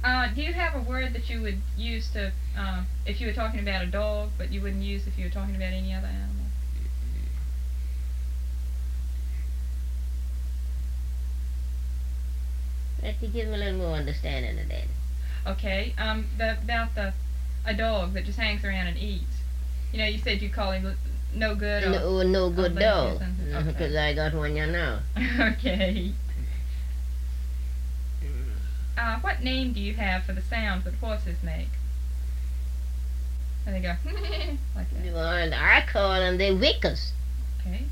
Do you have a word that you would use to, if you were talking about a dog, but you wouldn't use if you were talking about any other animal? Let me give him a little more understanding of that. Okay. About a dog that just hangs around and eats. You know, you said you call him no good or No good dog. lazy. Because I got one, you know. Okay. What name do you have for the sounds that horses make? And they go like that. Well, I call them the wickers. Okay.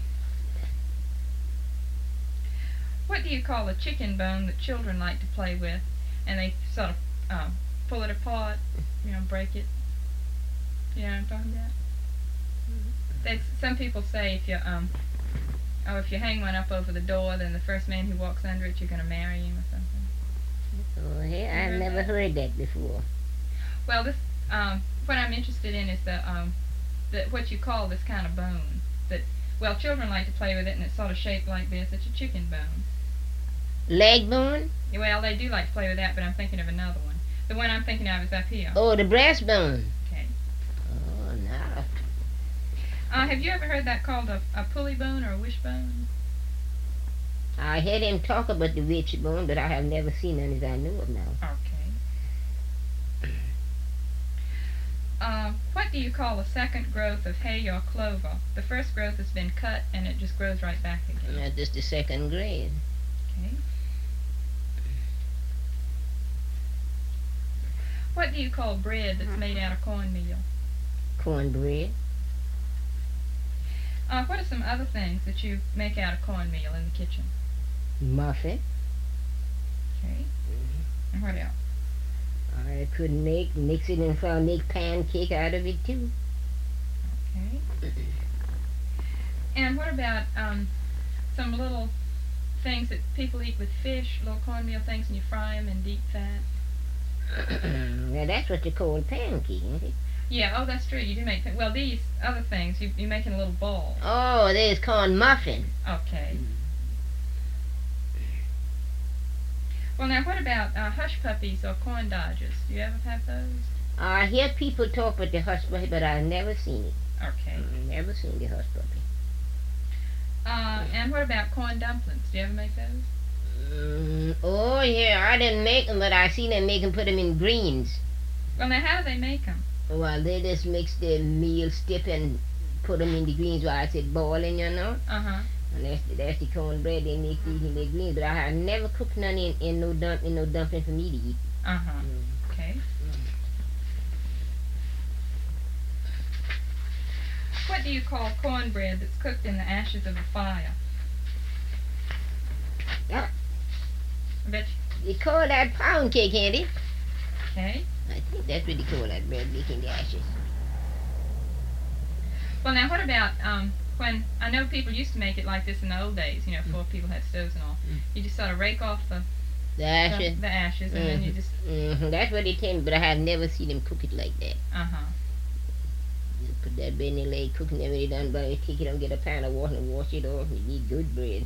What do you call a chicken bone that children like to play with, and they sort of pull it apart, break it? You know what I'm talking about? Some people say if you hang one up over the door, then the first man who walks under it, you're going to marry him or something. Oh, yeah, I've never heard that before. Well, this what I'm interested in is what you call this kind of bone. Children like to play with it, and it's sort of shaped like this. It's a chicken bone. Leg bone? Well, they do like to play with that, but I'm thinking of another one. The one I'm thinking of is up here. Oh, the breastbone. Okay. Oh, no. Have you ever heard that called a pulley bone or a wishbone? I heard him talk about the wishbone, but I have never seen any as I know of now. Okay. What do you call a second growth of hay or clover? The first growth has been cut and it just grows right back again. That's just the second grade. Okay. What do you call bread that's made out of cornmeal? Cornbread. What are some other things that you make out of cornmeal in the kitchen? Muffin. Okay. And what else? I could mix it and make pancake out of it too. Okay. And what about some little things that people eat with fish, little cornmeal things, and you fry them in deep fat? Now that's what you call a pancake, isn't it? Yeah, oh, that's true. You do make, these other things, you make in a little ball. Oh, there's corn muffin. Okay. Well, now, what about hush puppies or corn dodgers? Do you ever have those? I hear people talk about the hush puppy, but I've never seen it. Okay. Never seen the hush puppy. And what about corn dumplings? Do you ever make those? Oh, yeah, I didn't make them, but I seen them make them, put them in greens. Well, now, how do they make them? Well, they just mix the meal stiff and put them in the greens while it's boiling, you know. Uh-huh. And that's the cornbread they make these in the greens. But I have never cooked none in no dumpling for me to eat. Uh-huh. Okay. What do you call cornbread that's cooked in the ashes of a fire? Yeah. I bet They call that pound cake, ain't it? Okay. I think that's what they call that bread, making the ashes. Well, now, what about when I know people used to make it like this in the old days, before people had stoves and all. You just sort of rake off the ashes. The ashes, and then you just. That's what they tell me, but I have never seen them cook it like that. Uh-huh. You put that bread in the leg, cooking it when you're done, but you take it and get a pan of water and wash it off. You need good bread.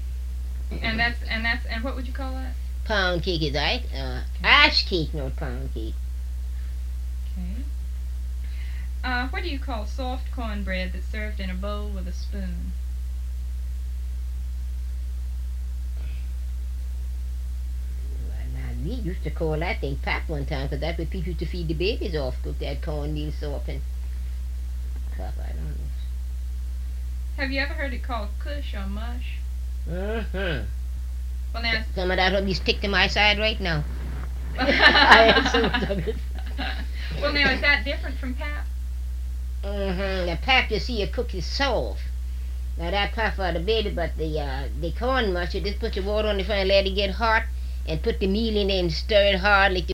And what would you call that? Pound cake is right. Ash cake, not pound cake. Okay. What do you call soft cornbread that's served in a bowl with a spoon? Well, now, we used to call that thing pap one time, because that's what people used to feed the babies off, cook that cornmeal soft and pap, I don't know. Have you ever heard it called kush or mush? Well, now. Some of that will be stick to my side right now. I had some of it. Well, now, is that different from pap? The pap, you see, you cook is soft. Now that pap for the baby, but the corn mush, you just put your water on the front and let it get hot, and put the meal in there and stir it hard like